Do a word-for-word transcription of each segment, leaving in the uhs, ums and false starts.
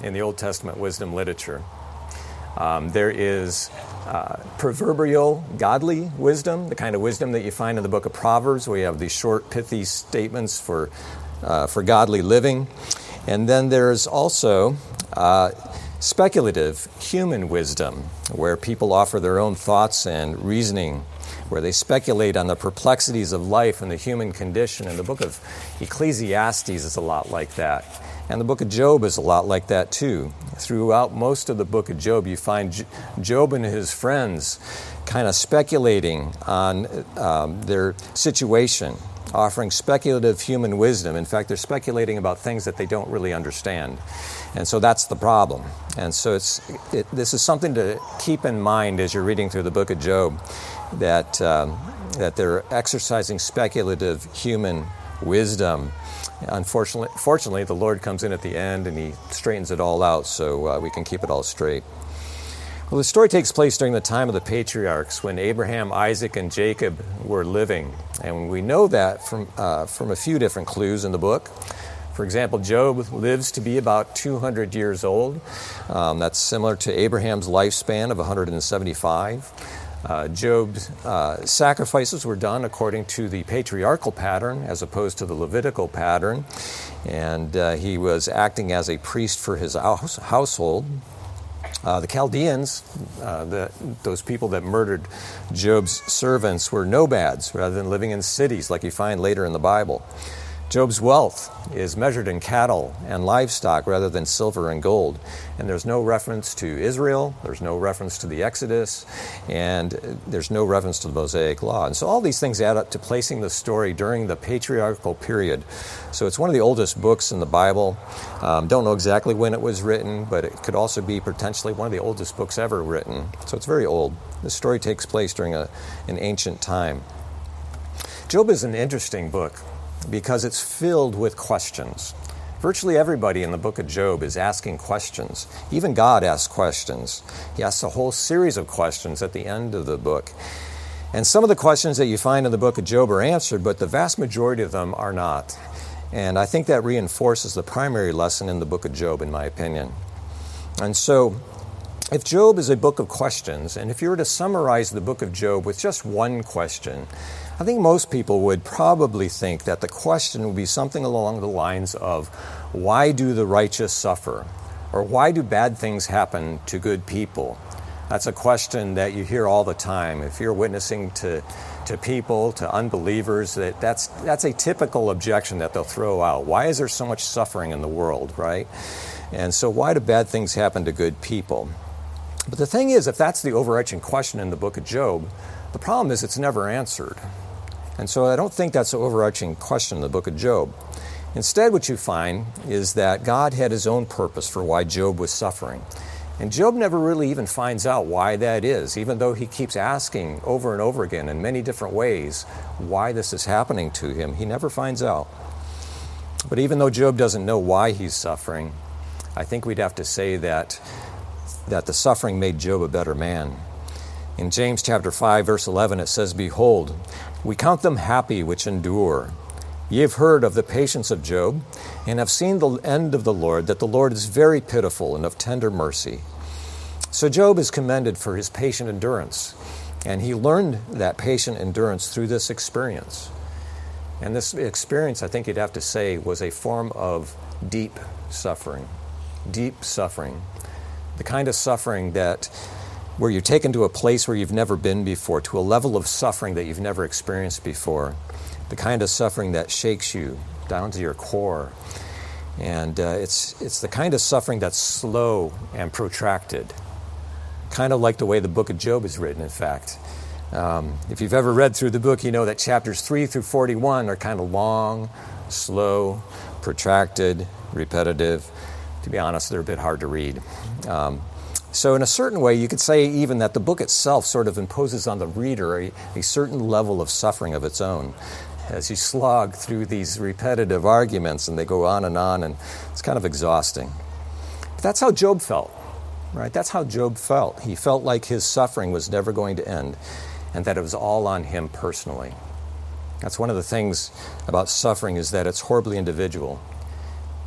in the Old Testament wisdom literature. Um, there is uh, proverbial godly wisdom, the kind of wisdom that you find in the book of Proverbs, where you have these short, pithy statements for uh, for godly living. And then there's also uh, speculative human wisdom, where people offer their own thoughts and reasoning, where they speculate on the perplexities of life and the human condition. And the book of Ecclesiastes is a lot like that. And the book of Job is a lot like that too. Throughout most of the book of Job, you find Job and his friends kind of speculating on um, their situation, offering speculative human wisdom. In fact, they're speculating about things that they don't really understand. And so that's the problem. And so it's it, this is something to keep in mind as you're reading through the book of Job, that um, that they're exercising speculative human wisdom. Unfortunately, fortunately, the Lord comes in at the end and He straightens it all out, so uh, we can keep it all straight. Well, the story takes place during the time of the patriarchs, when Abraham, Isaac, and Jacob were living, and we know that from uh, from a few different clues in the book. For example, Job lives to be about two hundred years old. Um, that's similar to Abraham's lifespan of one hundred seventy-five. Uh, Job's uh, sacrifices were done according to the patriarchal pattern as opposed to the Levitical pattern, and uh, he was acting as a priest for his house, household. Uh, the Chaldeans, uh, the, those people that murdered Job's servants, were nomads rather than living in cities like you find later in the Bible. Job's wealth is measured in cattle and livestock rather than silver and gold. And there's no reference to Israel, there's no reference to the Exodus, and there's no reference to the Mosaic Law. And so all these things add up to placing the story during the patriarchal period. So it's one of the oldest books in the Bible. Um, don't know exactly when it was written, but it could also be potentially one of the oldest books ever written. So it's very old. The story takes place during a, an ancient time. Job is an interesting book because it's filled with questions. Virtually everybody in the book of Job is asking questions. Even God asks questions. He asks a whole series of questions at the end of the book. And some of the questions that you find in the book of Job are answered, but the vast majority of them are not. And I think that reinforces the primary lesson in the book of Job, in my opinion. And so, if Job is a book of questions, and if you were to summarize the book of Job with just one question, I think most people would probably think that the question would be something along the lines of, why do the righteous suffer? Or why do bad things happen to good people? That's a question that you hear all the time. If you're witnessing to, to people, to unbelievers, that that's, that's a typical objection that they'll throw out. Why is there so much suffering in the world, right? And so why do bad things happen to good people? But the thing is, if that's the overarching question in the book of Job, the problem is it's never answered. And so I don't think that's the overarching question in the book of Job. Instead, what you find is that God had His own purpose for why Job was suffering. And Job never really even finds out why that is, even though he keeps asking over and over again in many different ways why this is happening to him. He never finds out. But even though Job doesn't know why he's suffering, I think we'd have to say that, that the suffering made Job a better man. In James chapter five, verse eleven, it says, "Behold, we count them happy which endure. Ye have heard of the patience of Job, and have seen the end of the Lord, that the Lord is very pitiful and of tender mercy." So Job is commended for his patient endurance, and he learned that patient endurance through this experience. And this experience, I think you'd have to say, was a form of deep suffering. Deep suffering. The kind of suffering that where you're taken to a place where you've never been before, to a level of suffering that you've never experienced before. The kind of suffering that shakes you down to your core. And uh, it's it's the kind of suffering that's slow and protracted. Kind of like the way the book of Job is written, in fact. Um, if you've ever read through the book, you know that chapters three through forty-one are kind of long, slow, protracted, repetitive. To be honest, they're a bit hard to read. Um, So in a certain way, you could say even that the book itself sort of imposes on the reader a, a certain level of suffering of its own as you slog through these repetitive arguments, and they go on and on, and it's kind of exhausting. But that's how Job felt, right? That's how Job felt. He felt like his suffering was never going to end, and that it was all on him personally. That's one of the things about suffering, is that it's horribly individual.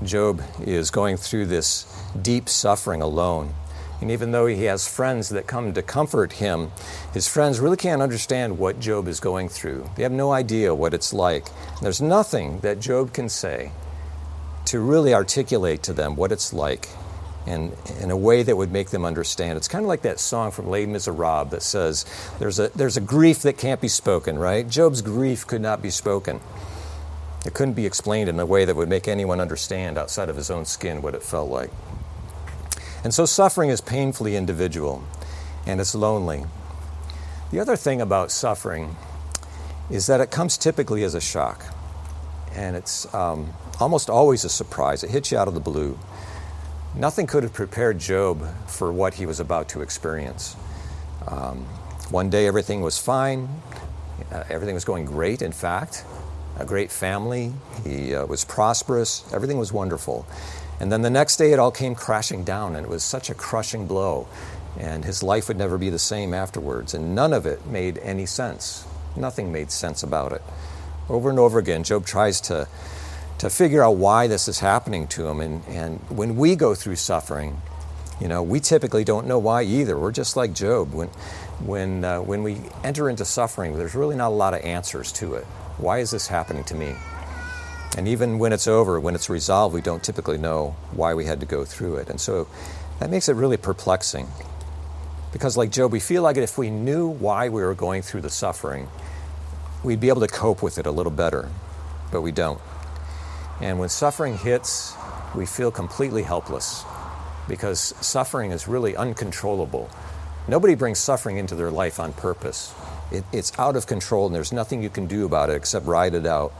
Job is going through this deep suffering alone. And even though he has friends that come to comfort him, his friends really can't understand what Job is going through. They have no idea what it's like. There's nothing that Job can say to really articulate to them what it's like and in a way that would make them understand. It's kind of like that song from Les Miserables that says, there's a, there's a grief that can't be spoken, right? Job's grief could not be spoken. It couldn't be explained in a way that would make anyone understand outside of his own skin what it felt like. And so suffering is painfully individual, and it's lonely. The other thing about suffering is that it comes typically as a shock, and it's um, almost always a surprise. It hits you out of the blue. Nothing could have prepared Job for what he was about to experience. Um, one day everything was fine. Uh, everything was going great, in fact. A great family. He uh, was prosperous. Everything was wonderful. And then the next day it all came crashing down, and it was such a crushing blow. And his life would never be the same afterwards. And none of it made any sense. Nothing made sense about it. Over and over again, Job tries to, to figure out why this is happening to him. And, and when we go through suffering, you know, we typically don't know why either. We're just like Job. When, when, uh, when we enter into suffering, there's really not a lot of answers to it. Why is this happening to me? And even when it's over, when it's resolved, we don't typically know why we had to go through it. And so that makes it really perplexing. Because like Job, we feel like if we knew why we were going through the suffering, we'd be able to cope with it a little better. But we don't. And when suffering hits, we feel completely helpless. Because suffering is really uncontrollable. Nobody brings suffering into their life on purpose. It, it's out of control, and there's nothing you can do about it except ride it out.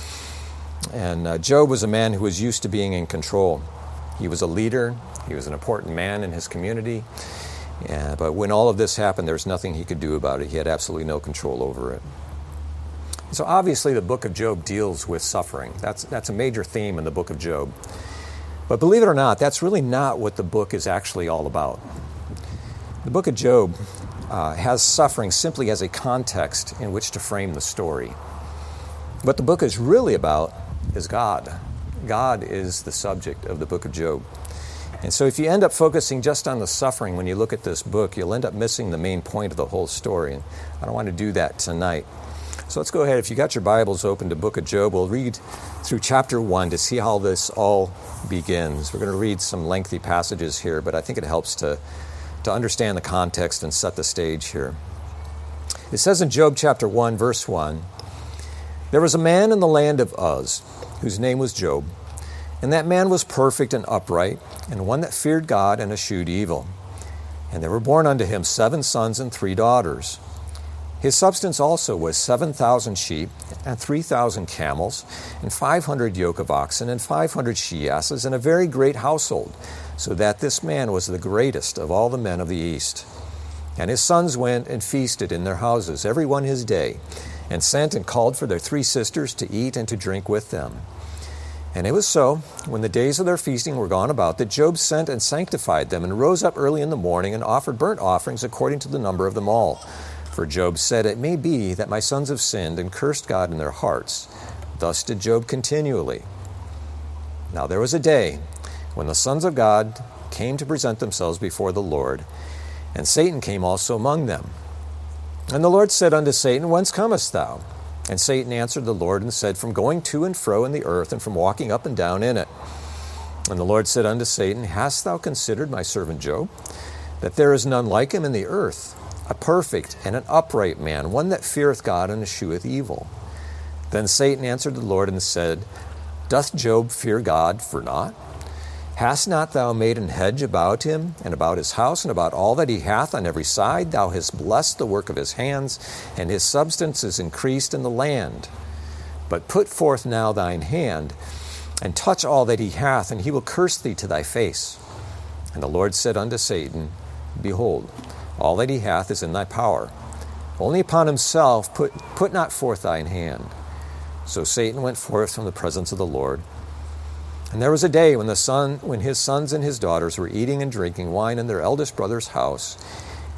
And uh, Job was a man who was used to being in control. He was a leader. He was an important man in his community. Yeah, but when all of this happened, there was nothing he could do about it. He had absolutely no control over it. So obviously the book of Job deals with suffering. That's, that's a major theme in the book of Job. But believe it or not, that's really not what the book is actually all about. The book of Job uh, has suffering simply as a context in which to frame the story. What the book is really about is God. God is the subject of the book of Job. And so if you end up focusing just on the suffering when you look at this book, you'll end up missing the main point of the whole story. And I don't want to do that tonight. So let's go ahead. If you got your Bibles open to book of Job, we'll read through chapter one to see how this all begins. We're going to read some lengthy passages here, but I think it helps to, to understand the context and set the stage here. It says in Job chapter one, verse one, "There was a man in the land of Uz, whose name was Job, and that man was perfect and upright, and one that feared God and eschewed evil. And there were born unto him seven sons and three daughters. His substance also was seven thousand sheep, and three thousand camels, and five hundred yoke of oxen, and five hundred she-asses, and a very great household, so that this man was the greatest of all the men of the east. And his sons went and feasted in their houses, every one his day, and sent and called for their three sisters to eat and to drink with them. And it was so, when the days of their feasting were gone about, that Job sent and sanctified them, and rose up early in the morning, and offered burnt offerings according to the number of them all. For Job said, It may be that my sons have sinned and cursed God in their hearts. Thus did Job continually. Now there was a day when the sons of God came to present themselves before the Lord, and Satan came also among them. And the Lord said unto Satan, Whence comest thou? And Satan answered the Lord and said, From going to and fro in the earth, and from walking up and down in it. And the Lord said unto Satan, Hast thou considered my servant Job, that there is none like him in the earth, a perfect and an upright man, one that feareth God and escheweth evil? Then Satan answered the Lord and said, Doth Job fear God for naught? Hast not thou made an hedge about him, and about his house, and about all that he hath on every side? Thou hast blessed the work of his hands, and his substance is increased in the land. But put forth now thine hand, and touch all that he hath, and he will curse thee to thy face. And the Lord said unto Satan, Behold, all that he hath is in thy power. Only upon himself put, put not forth thine hand. So Satan went forth from the presence of the Lord. And there was a day when the son, when his sons and his daughters were eating and drinking wine in their eldest brother's house.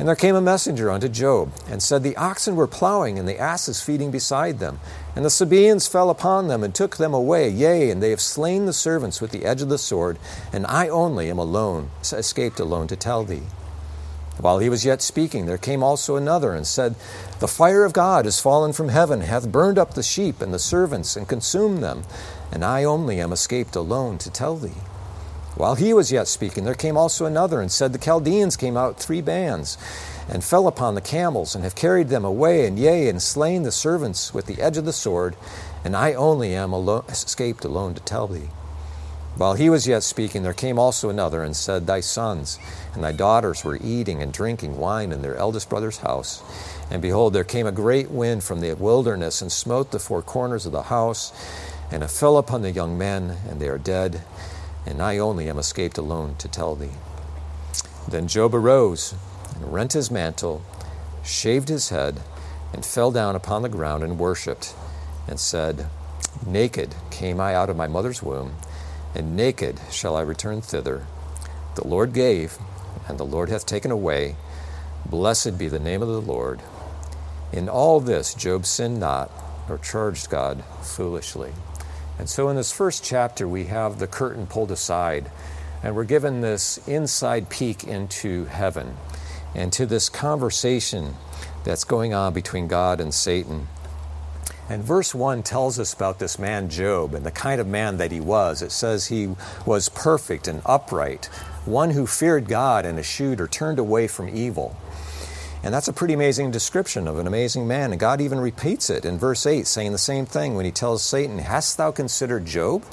And there came a messenger unto Job, and said, The oxen were plowing, and the asses feeding beside them. And the Sabaeans fell upon them, and took them away. Yea, and they have slain the servants with the edge of the sword, and I only am alone, escaped alone to tell thee. While he was yet speaking, there came also another, and said, The fire of God is fallen from heaven, hath burned up the sheep and the servants, and consumed them, and I only am escaped alone to tell thee. While he was yet speaking, there came also another, and said, The Chaldeans came out three bands, and fell upon the camels, and have carried them away, and yea, and slain the servants with the edge of the sword, and I only am alone, escaped alone to tell thee. While he was yet speaking, there came also another, and said, Thy sons and thy daughters were eating and drinking wine in their eldest brother's house. And behold, there came a great wind from the wilderness, and smote the four corners of the house, and it fell upon the young men, and they are dead. And I only am escaped alone to tell thee. Then Job arose, and rent his mantle, shaved his head, and fell down upon the ground and worshipped, and said, Naked came I out of my mother's womb, and naked shall I return thither. The Lord gave, and the Lord hath taken away. Blessed be the name of the Lord. In all this Job sinned not, nor charged God foolishly. And so in this first chapter, we have the curtain pulled aside, and we're given this inside peek into heaven and to this conversation that's going on between God and Satan. And verse one tells us about this man Job and the kind of man that he was. It says he was perfect and upright, one who feared God and eschewed or turned away from evil. And that's a pretty amazing description of an amazing man. And God even repeats it in verse eight, saying the same thing when he tells Satan, Hast thou considered Job?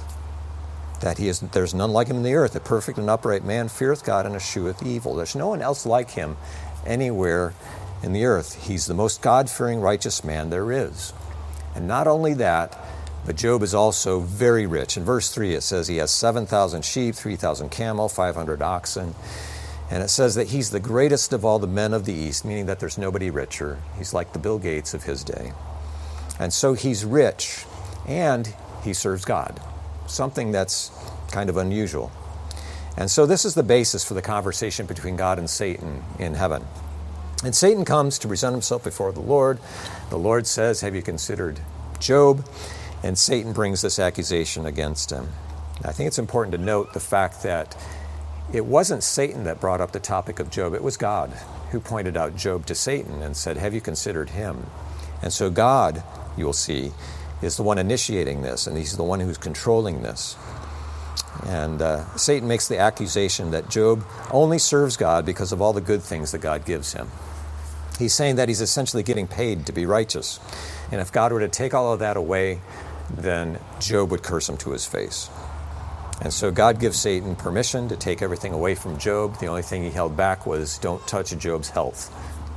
That he is, there's none like him in the earth. A perfect and upright man feareth God and escheweth evil. There's no one else like him anywhere in the earth. He's the most God-fearing, righteous man there is. And not only that, but Job is also very rich. In verse three, it says he has seven thousand sheep, three thousand camel, five hundred oxen. And it says that he's the greatest of all the men of the East, meaning that there's nobody richer. He's like the Bill Gates of his day. And so he's rich, and he serves God, something that's kind of unusual. And so this is the basis for the conversation between God and Satan in heaven. And Satan comes to present himself before the Lord. The Lord says, Have you considered Job? And Satan brings this accusation against him. I think it's important to note the fact that it wasn't Satan that brought up the topic of Job. It was God who pointed out Job to Satan and said, Have you considered him? And so God, you will see, is the one initiating this, and he's the one who's controlling this. And uh, Satan makes the accusation that Job only serves God because of all the good things that God gives him. He's saying that he's essentially getting paid to be righteous. And if God were to take all of that away, then Job would curse him to his face. And so God gives Satan permission to take everything away from Job. The only thing he held back was don't touch Job's health.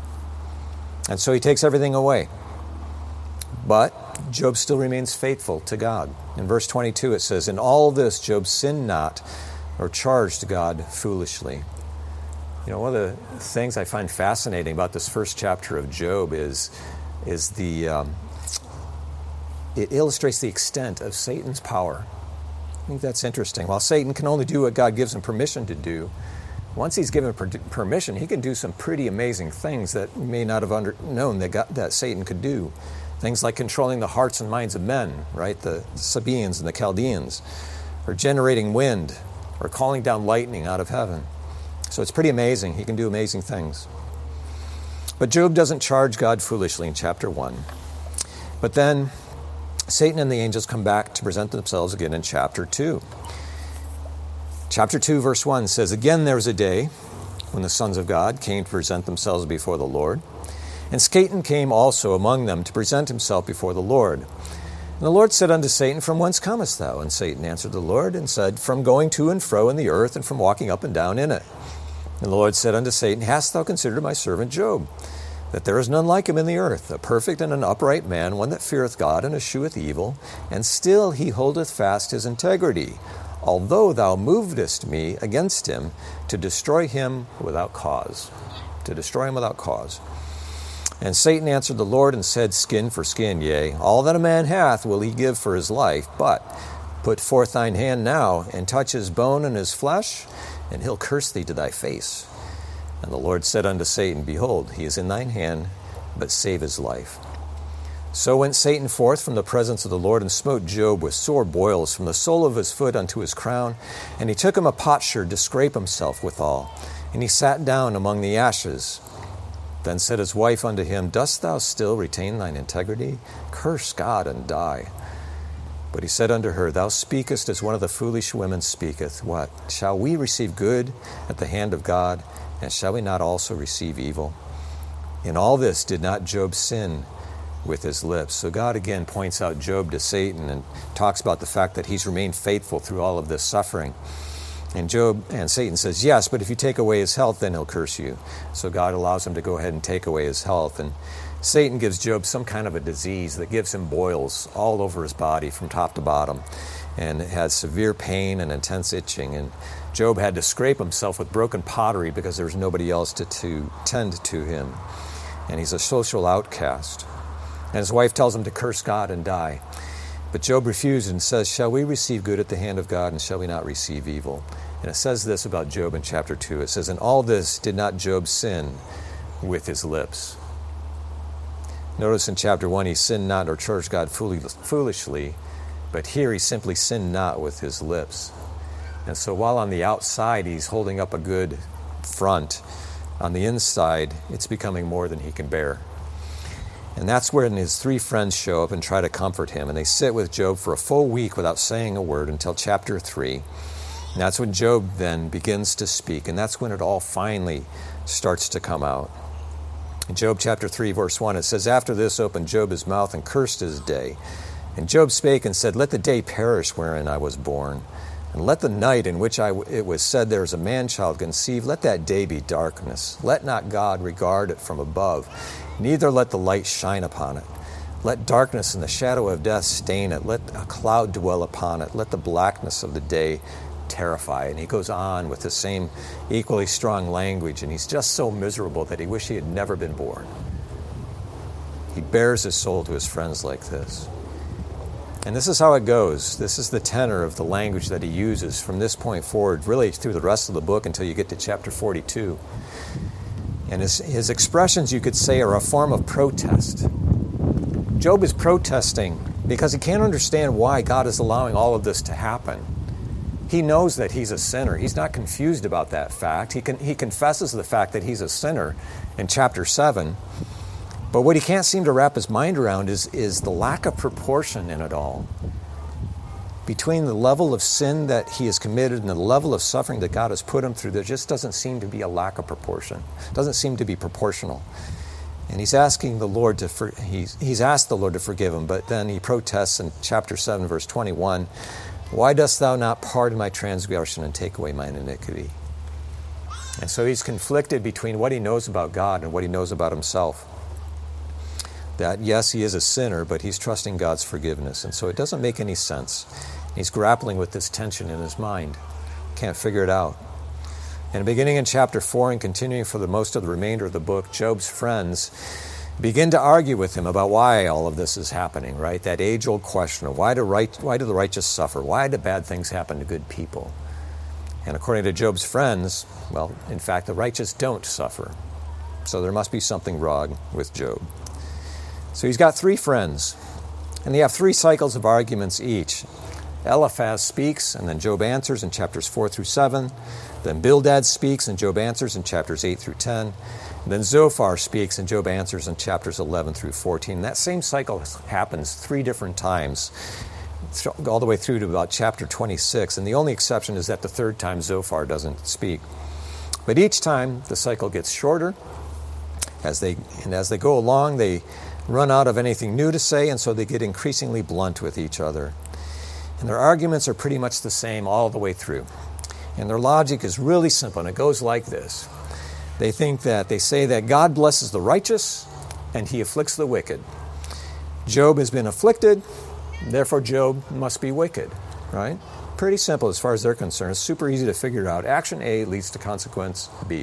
And so he takes everything away. But Job still remains faithful to God. In verse twenty-two it says, In all this Job sinned not or charged God foolishly. You know, one of the things I find fascinating about this first chapter of Job is, is the um, it illustrates the extent of Satan's power. I think that's interesting. While Satan can only do what God gives him permission to do, once he's given per- permission, he can do some pretty amazing things that we may not have under- known that, God, that Satan could do. Things like controlling the hearts and minds of men, right? The Sabaeans and the Chaldeans, or generating wind, or calling down lightning out of heaven. So it's pretty amazing. He can do amazing things. But Job doesn't charge God foolishly in chapter one. But then Satan and the angels come back to present themselves again in chapter two. Chapter two, verse one says, Again there was a day when the sons of God came to present themselves before the Lord. And Satan came also among them to present himself before the Lord. And the Lord said unto Satan, From whence comest thou? And Satan answered the Lord and said, From going to and fro in the earth, and from walking up and down in it. And the Lord said unto Satan, Hast thou considered my servant Job, that there is none like him in the earth, a perfect and an upright man, one that feareth God and escheweth evil, and still he holdeth fast his integrity, although thou movedest me against him to destroy him without cause. To destroy him without cause. And Satan answered the Lord and said, Skin for skin, yea, all that a man hath will he give for his life, but put forth thine hand now, and touch his bone and his flesh, and he'll curse thee to thy face. And the Lord said unto Satan, Behold, he is in thine hand, but save his life. So went Satan forth from the presence of the Lord, and smote Job with sore boils from the sole of his foot unto his crown. And he took him a potsherd to scrape himself withal. And he sat down among the ashes. Then said his wife unto him, Dost thou still retain thine integrity? Curse God and die. But he said unto her, Thou speakest as one of the foolish women speaketh. What? Shall we receive good at the hand of God, and shall we not also receive evil? In all this did not Job sin with his lips. So God again points out Job to Satan and talks about the fact that he's remained faithful through all of this suffering. And Job and Satan says, yes, but if you take away his health, then he'll curse you. So God allows him to go ahead and take away his health. And Satan gives Job some kind of a disease that gives him boils all over his body from top to bottom. And has severe pain and intense itching. And Job had to scrape himself with broken pottery because there was nobody else to, to tend to him. And he's a social outcast. And his wife tells him to curse God and die. But Job refused and says, Shall we receive good at the hand of God, and shall we not receive evil? And it says this about Job in chapter two. It says, In all this did not Job sin with his lips. Notice in chapter one, he sinned not or charged God foolishly, but here he simply sinned not with his lips. And so while on the outside he's holding up a good front, on the inside it's becoming more than he can bear. And that's when his three friends show up and try to comfort him. And they sit with Job for a full week without saying a word until chapter three. And that's when Job then begins to speak. And that's when it all finally starts to come out. In Job chapter three, verse one, it says, After this opened Job his mouth and cursed his day. And Job spake and said, Let the day perish wherein I was born. And let the night in which I, it was said there is a man-child conceived, let that day be darkness. Let not God regard it from above, neither let the light shine upon it. Let darkness and the shadow of death stain it. Let a cloud dwell upon it. Let the blackness of the day terrify it. And he goes on with the same equally strong language, and he's just so miserable that he wished he had never been born. He bears his soul to his friends like this. And this is how it goes. This is the tenor of the language that he uses from this point forward, really through the rest of the book until you get to chapter forty-two. And his, his expressions, you could say, are a form of protest. Job is protesting because he can't understand why God is allowing all of this to happen. He knows that he's a sinner. He's not confused about that fact. He, can, he confesses the fact that he's a sinner in chapter seven. But what he can't seem to wrap his mind around is, is the lack of proportion in it all. Between the level of sin that he has committed and the level of suffering that God has put him through, there just doesn't seem to be a lack of proportion. It doesn't seem to be proportional. And he's asking the Lord to, for, he's, he's asked the Lord to forgive him, but then he protests in chapter seven, verse twenty-one, Why dost thou not pardon my transgression and take away mine iniquity? And so he's conflicted between what he knows about God and what he knows about himself. That, yes, he is a sinner, but he's trusting God's forgiveness. And so it doesn't make any sense. He's grappling with this tension in his mind. Can't figure it out. And beginning in chapter four and continuing for the most of the remainder of the book, Job's friends begin to argue with him about why all of this is happening, right? That age-old question of why do, right, why do the righteous suffer? Why do bad things happen to good people? And according to Job's friends, well, in fact, the righteous don't suffer. So there must be something wrong with Job. So he's got three friends, and they have three cycles of arguments each. Eliphaz speaks, and then Job answers in chapters four through seven. Then Bildad speaks, and Job answers in chapters eight through ten. And then Zophar speaks, and Job answers in chapters eleven through fourteen. That same cycle happens three different times, all the way through to about chapter twenty-six. And the only exception is that the third time Zophar doesn't speak. But each time the cycle gets shorter, as they and as they go along, they run out of anything new to say, and so they get increasingly blunt with each other. And their arguments are pretty much the same all the way through. And their logic is really simple, and it goes like this. They think that, they say that God blesses the righteous, and he afflicts the wicked. Job has been afflicted, therefore Job must be wicked, right? Pretty simple as far as they're concerned. It's super easy to figure it out. Action A leads to consequence B.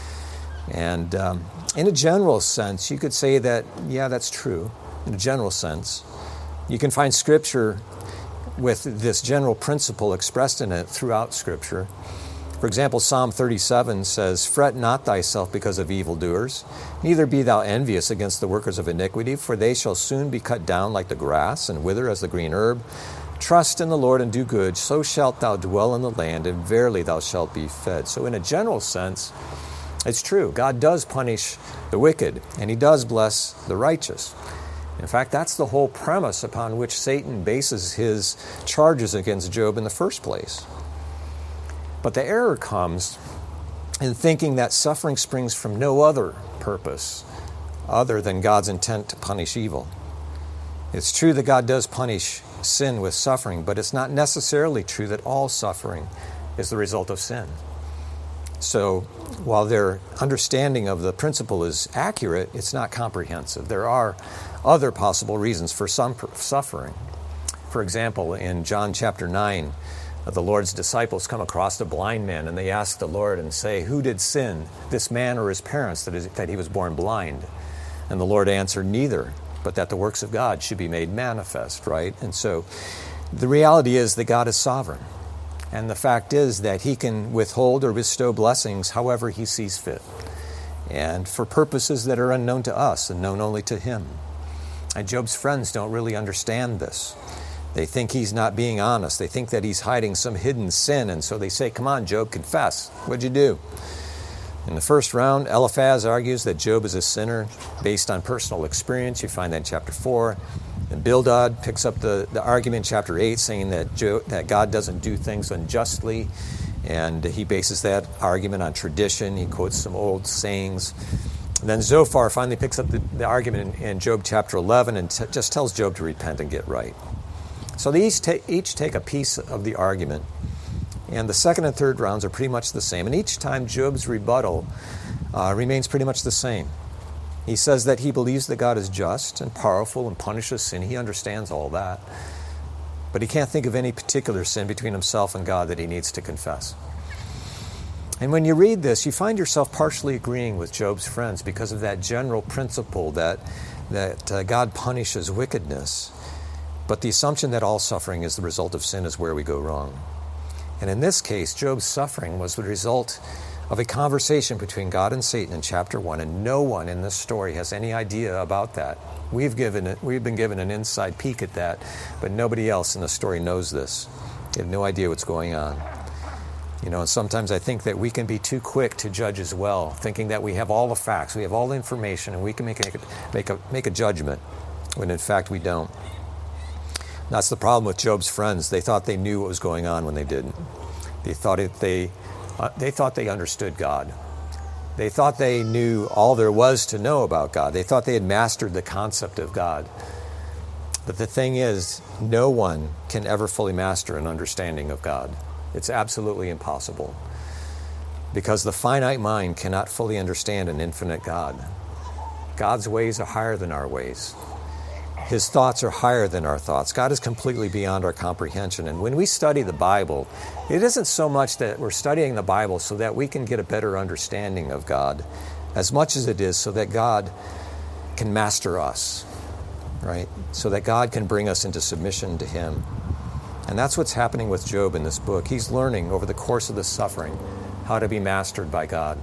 And um, in a general sense, you could say that, yeah, that's true, in a general sense. You can find Scripture with this general principle expressed in it throughout Scripture. For example, Psalm thirty-seven says, "Fret not thyself because of evildoers, neither be thou envious against the workers of iniquity, for they shall soon be cut down like the grass and wither as the green herb. Trust in the Lord and do good, so shalt thou dwell in the land, and verily thou shalt be fed." So in a general sense, it's true. God does punish the wicked, and he does bless the righteous. In fact, that's the whole premise upon which Satan bases his charges against Job in the first place. But the error comes in thinking that suffering springs from no other purpose other than God's intent to punish evil. It's true that God does punish sin with suffering, but it's not necessarily true that all suffering is the result of sin. So while their understanding of the principle is accurate, it's not comprehensive. There are other possible reasons for some suffering. For example, in John chapter nine, the Lord's disciples come across a blind man, and they ask the Lord and say, "Who did sin, this man or his parents, that, is, that he was born blind?" And the Lord answered, "Neither, but that the works of God should be made manifest," right? And so the reality is that God is sovereign. And the fact is that he can withhold or bestow blessings however he sees fit, and for purposes that are unknown to us and known only to him. And Job's friends don't really understand this. They think he's not being honest. They think that he's hiding some hidden sin, and so they say, "Come on, Job, confess. What'd you do?" In the first round, Eliphaz argues that Job is a sinner based on personal experience. You find that in chapter four. And Bildad picks up the, the argument in chapter eight, saying that, Job, that God doesn't do things unjustly, and he bases that argument on tradition. He quotes some old sayings. And then Zophar finally picks up the, the argument in, in Job chapter eleven and t- just tells Job to repent and get right. So they each, ta- each take a piece of the argument, and the second and third rounds are pretty much the same. And each time Job's rebuttal uh, remains pretty much the same. He says that he believes that God is just and powerful and punishes sin. He understands all that. But he can't think of any particular sin between himself and God that he needs to confess. And when you read this, you find yourself partially agreeing with Job's friends because of that general principle that, that uh, God punishes wickedness. But the assumption that all suffering is the result of sin is where we go wrong. And in this case, Job's suffering was the result of a conversation between God and Satan in chapter one, and no one in this story has any idea about that. We've given it, we've been given an inside peek at that, but nobody else in the story knows this. They have no idea what's going on. You know, and sometimes I think that we can be too quick to judge as well, thinking that we have all the facts, we have all the information, and we can make a, make a, make a judgment, when in fact we don't. That's the problem with Job's friends. They thought they knew what was going on when they didn't. They thought it, they uh, they thought they understood God. They thought they knew all there was to know about God. They thought they had mastered the concept of God. But the thing is, no one can ever fully master an understanding of God. It's absolutely impossible, because the finite mind cannot fully understand an infinite God. God's ways are higher than our ways. His thoughts are higher than our thoughts. God is completely beyond our comprehension. And when we study the Bible, it isn't so much that we're studying the Bible so that we can get a better understanding of God, as much as it is so that God can master us, right? So that God can bring us into submission to Him. And that's what's happening with Job in this book. He's learning over the course of this suffering how to be mastered by God.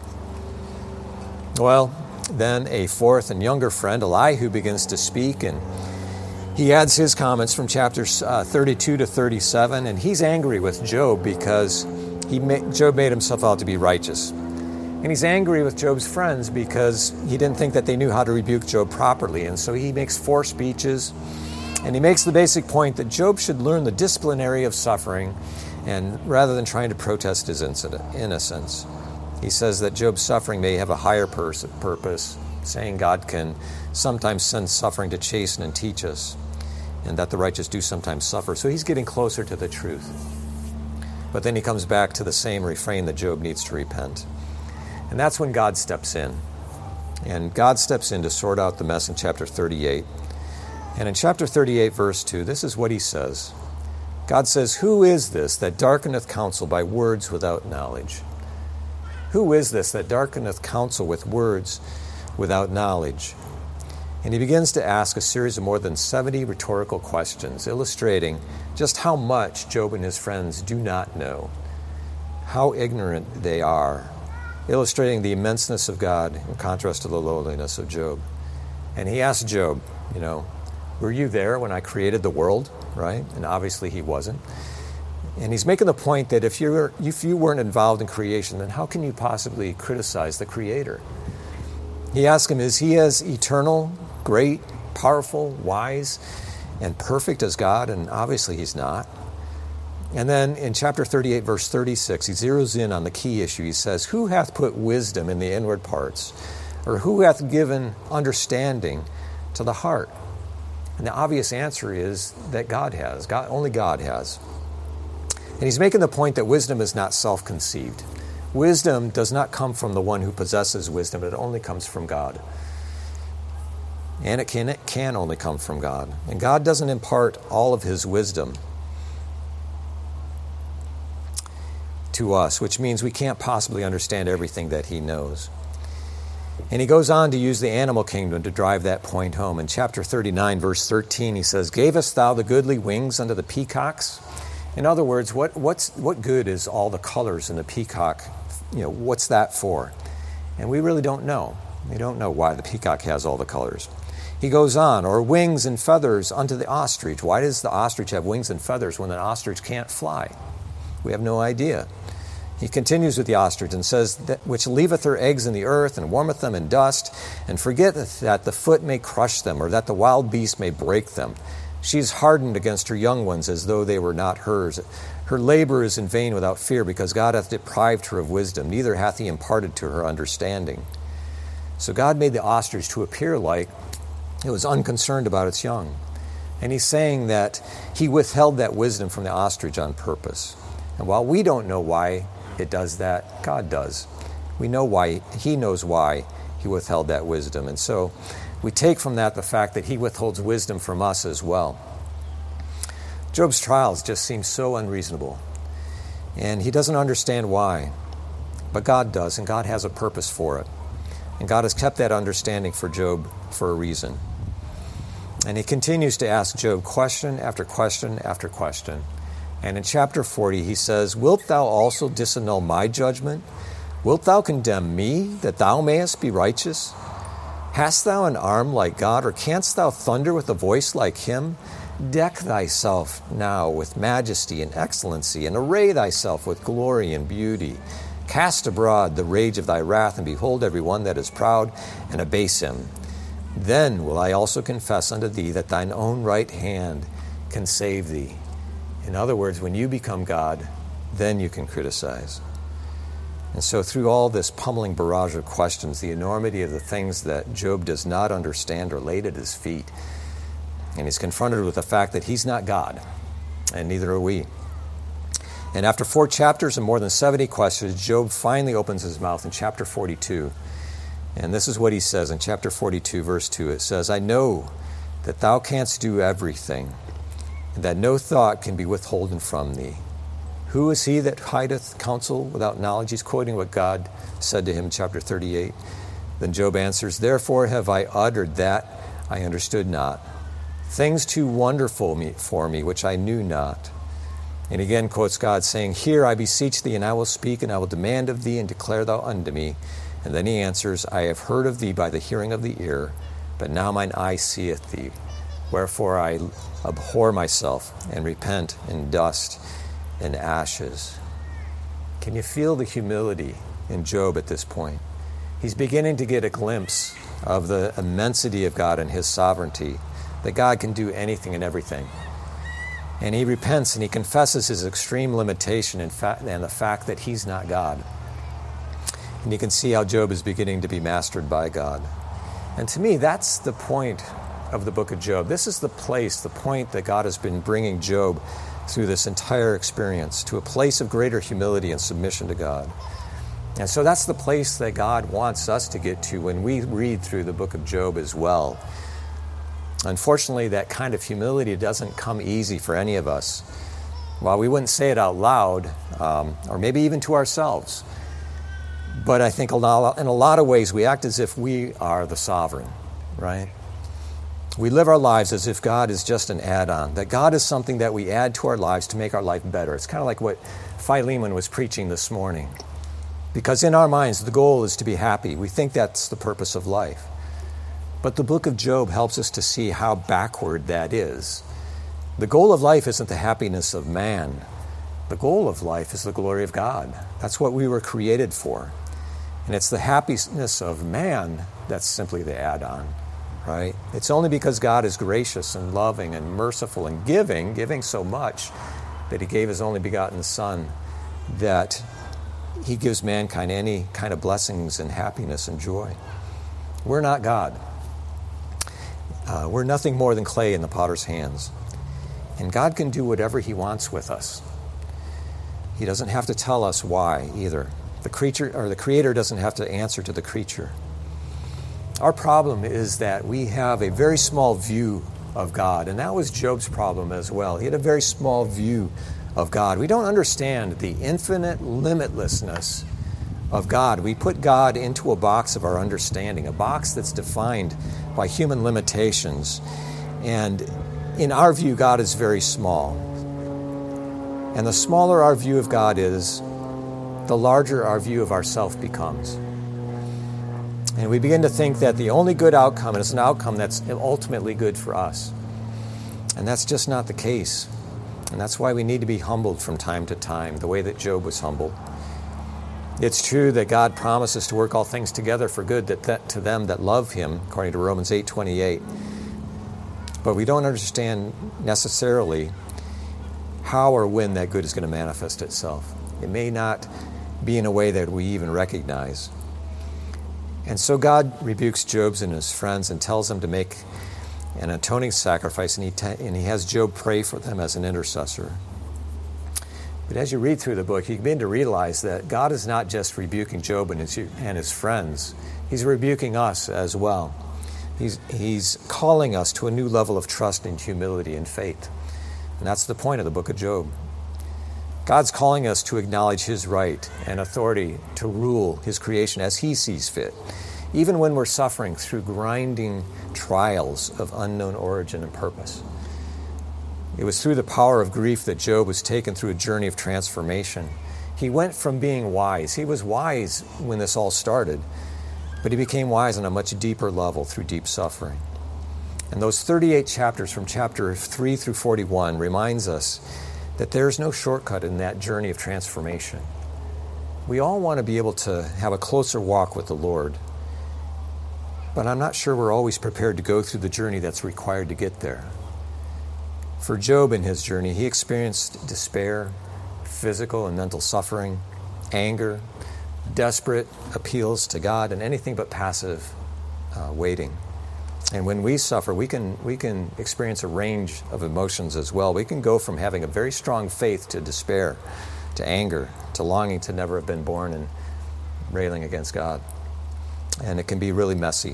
Well, then a fourth and younger friend, Elihu, begins to speak, and he adds his comments from chapters uh, thirty-two to thirty-seven, and he's angry with Job because he ma- Job made himself out to be righteous. And he's angry with Job's friends because he didn't think that they knew how to rebuke Job properly, and so he makes four speeches, and he makes the basic point that Job should learn the disciplinary of suffering, and rather than trying to protest his incident, innocence. He says that Job's suffering may have a higher pers- purpose, saying God can sometimes send suffering to chasten and teach us, and that the righteous do sometimes suffer. So he's getting closer to the truth. But then he comes back to the same refrain that Job needs to repent. And that's when God steps in. And God steps in to sort out the mess in chapter thirty-eight. And in chapter thirty-eight, verse two, this is what he says. God says, "Who is this that darkeneth counsel by words without knowledge?" Who is this that darkeneth counsel with words without knowledge? And he begins to ask a series of more than seventy rhetorical questions, illustrating just how much Job and his friends do not know, how ignorant they are, illustrating the immenseness of God in contrast to the lowliness of Job. And he asked Job, you know, were you there when I created the world, right? And obviously he wasn't. And he's making the point that if you're if you weren't involved in creation, then how can you possibly criticize the Creator? He asked him, is he as eternal, great, powerful, wise, and perfect as God? And obviously he's not. And then in chapter thirty-eight, verse thirty-six, he zeroes in on the key issue. He says, who hath put wisdom in the inward parts? Or who hath given understanding to the heart? And the obvious answer is that God has. God, only God has. And he's making the point that wisdom is not self-conceived. Wisdom does not come from the one who possesses wisdom. It only comes from God. And it can, it can only come from God. And God doesn't impart all of his wisdom to us, which means we can't possibly understand everything that he knows. And he goes on to use the animal kingdom to drive that point home. In chapter thirty-nine, verse thirteen, he says, gavest thou the goodly wings unto the peacocks? In other words, what what's what good is all the colors in the peacock? You know, what's that for? And we really don't know. We don't know why the peacock has all the colors. He goes on, or wings and feathers unto the ostrich. Why does the ostrich have wings and feathers when an ostrich can't fly? We have no idea. He continues with the ostrich and says, that which leaveth her eggs in the earth and warmeth them in dust, and forgetteth that the foot may crush them, or that the wild beast may break them. She is hardened against her young ones as though they were not hers. Her labor is in vain without fear, because God hath deprived her of wisdom, neither hath he imparted to her understanding. So God made the ostrich to appear like it was unconcerned about its young. And he's saying that he withheld that wisdom from the ostrich on purpose. And while we don't know why it does that, God does. We know why. He knows why he withheld that wisdom. And so we take from that the fact that he withholds wisdom from us as well. Job's trials just seem so unreasonable. And he doesn't understand why. But God does, and God has a purpose for it. And God has kept that understanding for Job for a reason. And he continues to ask Job question after question after question. And in chapter forty, he says, wilt thou also disannul my judgment? Wilt thou condemn me, that thou mayest be righteous? Hast thou an arm like God, or canst thou thunder with a voice like him? Deck thyself now with majesty and excellency, and array thyself with glory and beauty. Cast abroad the rage of thy wrath, and behold every one that is proud, and abase him. Then will I also confess unto thee that thine own right hand can save thee. In other words, when you become God, then you can criticize. And so through all this pummeling barrage of questions, the enormity of the things that Job does not understand are laid at his feet. And he's confronted with the fact that he's not God, and neither are we. And after four chapters and more than seventy questions, Job finally opens his mouth in chapter forty-two. And this is what he says in chapter forty-two, verse two. It says, I know that thou canst do everything, and that no thought can be withholden from thee. Who is he that hideth counsel without knowledge? He's quoting what God said to him in chapter thirty-eight. Then Job answers, therefore have I uttered that I understood not, things too wonderful me, for me, which I knew not. And again quotes God, saying, hear, I beseech thee, and I will speak, and I will demand of thee, and declare thou unto me. And then he answers, I have heard of thee by the hearing of the ear, but now mine eye seeth thee. Wherefore I abhor myself, and repent in dust and ashes. Can you feel the humility in Job at this point? He's beginning to get a glimpse of the immensity of God and his sovereignty, that God can do anything and everything. And he repents and he confesses his extreme limitation and, fa- and the fact that he's not God. And you can see how Job is beginning to be mastered by God. And to me, that's the point of the book of Job. This is the place, the point that God has been bringing Job through this entire experience, to a place of greater humility and submission to God. And so that's the place that God wants us to get to when we read through the book of Job as well. Unfortunately, that kind of humility doesn't come easy for any of us. While we wouldn't say it out loud, um, or maybe even to ourselves, but I think in a lot of ways we act as if we are the sovereign, right? We live our lives as if God is just an add-on, that God is something that we add to our lives to make our life better. It's kind of like what Philemon was preaching this morning. Because in our minds, the goal is to be happy. We think that's the purpose of life. But the book of Job helps us to see how backward that is. The goal of life isn't the happiness of man. The goal of life is the glory of God. That's what we were created for. And it's the happiness of man that's simply the add-on, right? It's only because God is gracious and loving and merciful and giving, giving so much, that he gave his only begotten Son, that he gives mankind any kind of blessings and happiness and joy. We're not God. Uh, we're nothing more than clay in the potter's hands. And God can do whatever he wants with us. He doesn't have to tell us why either. The creature or the Creator doesn't have to answer to the creature. Our problem is that we have a very small view of God, and that was Job's problem as well. He had a very small view of God. We don't understand the infinite limitlessness of God. We put God into a box of our understanding, a box that's defined by human limitations. And in our view, God is very small. And the smaller our view of God is, the larger our view of ourself becomes. And we begin to think that the only good outcome is an outcome that's ultimately good for us. And that's just not the case. And that's why we need to be humbled from time to time, the way that Job was humbled. It's true that God promises to work all things together for good that, that to them that love him, according to Romans eight twenty-eight. But we don't understand necessarily how or when that good is going to manifest itself. It may not be in a way that we even recognize. And so God rebukes Job and his friends and tells them to make an atoning sacrifice, and he, te- and he has Job pray for them as an intercessor. But as you read through the book, you begin to realize that God is not just rebuking Job and his, and his friends. He's rebuking us as well. He's, he's calling us to a new level of trust and humility and faith. And that's the point of the book of Job. God's calling us to acknowledge his right and authority to rule his creation as he sees fit, even when we're suffering through grinding trials of unknown origin and purpose. It was through the power of grief that Job was taken through a journey of transformation. He went from being wise. He was wise when this all started, but he became wise on a much deeper level through deep suffering. And those thirty-eight chapters from chapter three through forty-one reminds us that there's no shortcut in that journey of transformation. We all want to be able to have a closer walk with the Lord, but I'm not sure we're always prepared to go through the journey that's required to get there. For Job in his journey, he experienced despair, physical and mental suffering, anger, desperate appeals to God, and anything but passive uh, waiting. And when we suffer, we can we can experience a range of emotions as well. We can go from having a very strong faith to despair, to anger, to longing to never have been born and railing against God. And it can be really messy.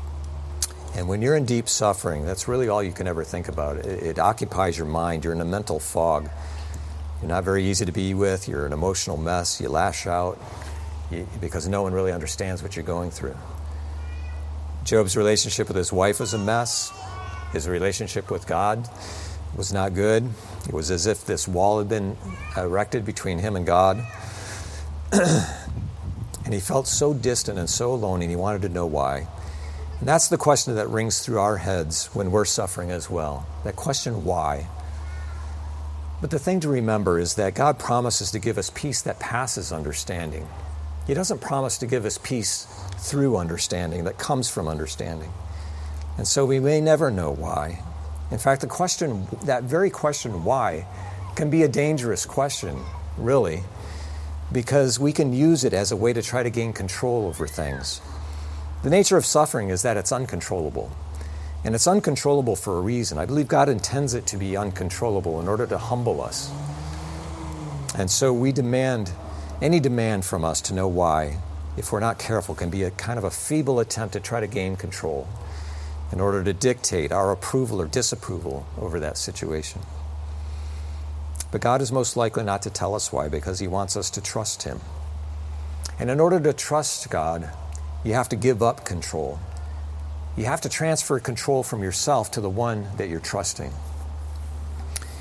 And when you're in deep suffering, that's really all you can ever think about. It, it occupies your mind. You're in a mental fog. You're not very easy to be with. You're an emotional mess. You lash out you, because no one really understands what you're going through. Job's relationship with his wife was a mess. His relationship with God was not good. It was as if this wall had been erected between him and God. And he felt so distant and so alone, and he wanted to know why. And that's the question that rings through our heads when we're suffering as well. That question, why? But the thing to remember is that God promises to give us peace that passes understanding. He doesn't promise to give us peace through understanding, that comes from understanding. And so we may never know why. In fact, the question, that very question, why, can be a dangerous question, really, because we can use it as a way to try to gain control over things. The nature of suffering is that it's uncontrollable. And it's uncontrollable for a reason. I believe God intends it to be uncontrollable in order to humble us. And so we demand, any demand from us to know why, if we're not careful, can be a kind of a feeble attempt to try to gain control in order to dictate our approval or disapproval over that situation. But God is most likely not to tell us why, because he wants us to trust him. And in order to trust God, you have to give up control. You have to transfer control from yourself to the one that you're trusting.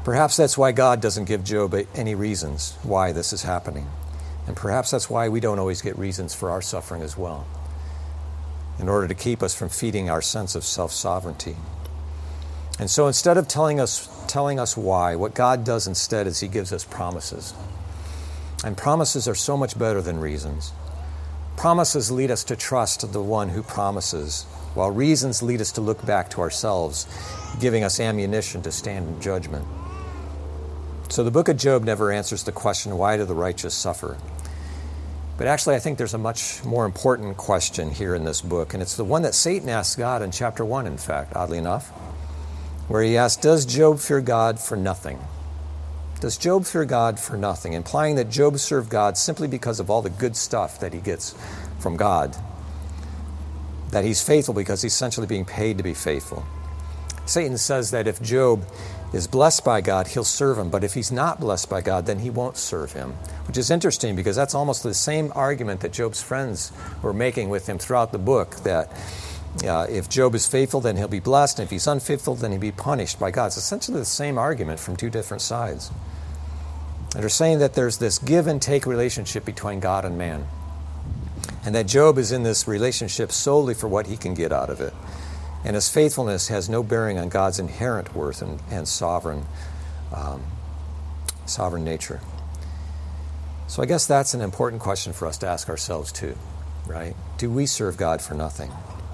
Perhaps that's why God doesn't give Job any reasons why this is happening. And perhaps that's why we don't always get reasons for our suffering as well, in order to keep us from feeding our sense of self-sovereignty. And so instead of telling us, telling us why, what God does instead is he gives us promises. And promises are so much better than reasons. Promises lead us to trust the one who promises, while reasons lead us to look back to ourselves, giving us ammunition to stand in judgment. So the book of Job never answers the question, why do the righteous suffer? But actually, I think there's a much more important question here in this book, and it's the one that Satan asks God in chapter one, in fact, oddly enough, where he asks, does Job fear God for nothing? Does Job fear God for nothing? Implying that Job served God simply because of all the good stuff that he gets from God, that he's faithful because he's essentially being paid to be faithful. Satan says that if Job is blessed by God, he'll serve him. But if he's not blessed by God, then he won't serve him. Which is interesting because that's almost the same argument that Job's friends were making with him throughout the book, that uh, if Job is faithful, then he'll be blessed. And if he's unfaithful, then he'll be punished by God. It's essentially the same argument from two different sides. And they're saying that there's this give and take relationship between God and man, and that Job is in this relationship solely for what he can get out of it. And his faithfulness has no bearing on God's inherent worth and, and sovereign, um, sovereign nature. So I guess that's an important question for us to ask ourselves too, right? Do we serve God for nothing?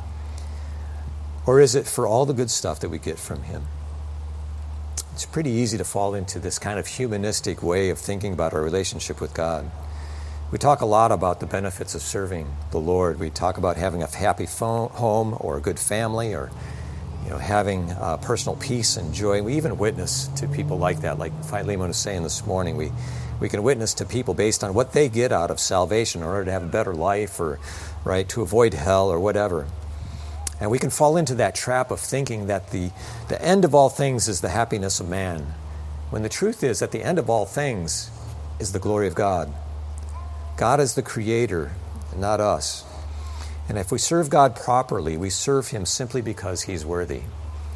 Or is it for all the good stuff that we get from him? It's pretty easy to fall into this kind of humanistic way of thinking about our relationship with God. We talk a lot about the benefits of serving the Lord. We talk about having a happy phone, home or a good family, or you know, having uh, personal peace and joy. We even witness to people like that, like Philemon was saying this morning. We we can witness to people based on what they get out of salvation in order to have a better life, or right to avoid hell or whatever. And we can fall into that trap of thinking that the, the end of all things is the happiness of man, when the truth is that the end of all things is the glory of God. God is the creator, not us. And if we serve God properly, we serve him simply because he's worthy.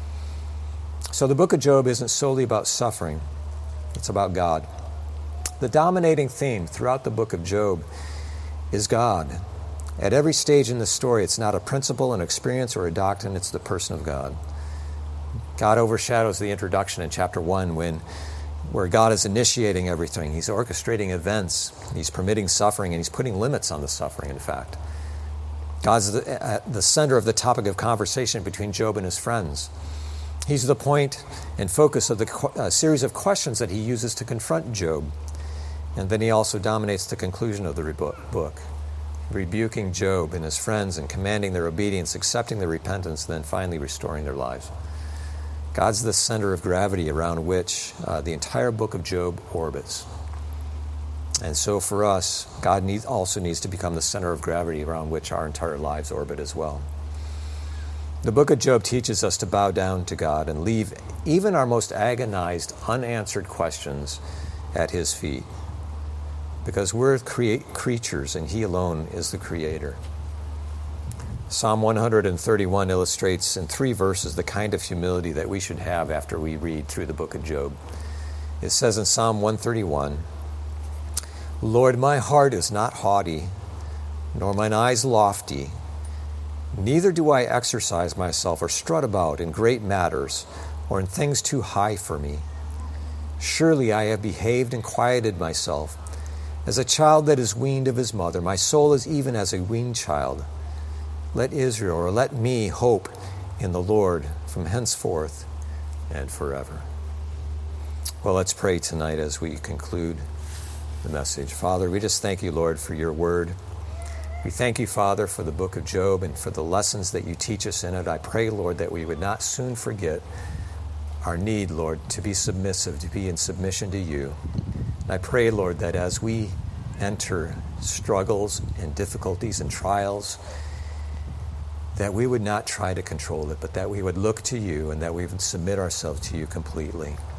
So the book of Job isn't solely about suffering. It's about God. The dominating theme throughout the book of Job is God. At every stage in the story, it's not a principle, an experience, or a doctrine. It's the person of God. God overshadows the introduction in chapter one when where God is initiating everything. He's orchestrating events. He's permitting suffering, and he's putting limits on the suffering, in fact. God's at the center of the topic of conversation between Job and his friends. He's the point and focus of the uh, series of questions that he uses to confront Job. And then he also dominates the conclusion of the book, rebuking Job and his friends and commanding their obedience, accepting their repentance, and then finally restoring their lives. God's the center of gravity around which uh, the entire book of Job orbits. And so for us, God need, also needs to become the center of gravity around which our entire lives orbit as well. The book of Job teaches us to bow down to God and leave even our most agonized, unanswered questions at his feet, because we're crea- creatures and he alone is the creator. Psalm one thirty-one illustrates in three verses the kind of humility that we should have after we read through the book of Job. It says in Psalm one thirty-one, Lord, my heart is not haughty, nor mine eyes lofty. Neither do I exercise myself or strut about in great matters or in things too high for me. Surely I have behaved and quieted myself as a child that is weaned of his mother. My soul is even as a weaned child. Let Israel, or let me, hope in the Lord from henceforth and forever. Well, let's pray tonight as we conclude the message. Father, we just thank you, Lord, for your word. We thank you, Father, for the book of Job and for the lessons that you teach us in it. I pray, Lord, that we would not soon forget our need, Lord, to be submissive, to be in submission to you. And I pray, Lord, that as we enter struggles and difficulties and trials, that we would not try to control it, but that we would look to you and that we would submit ourselves to you completely.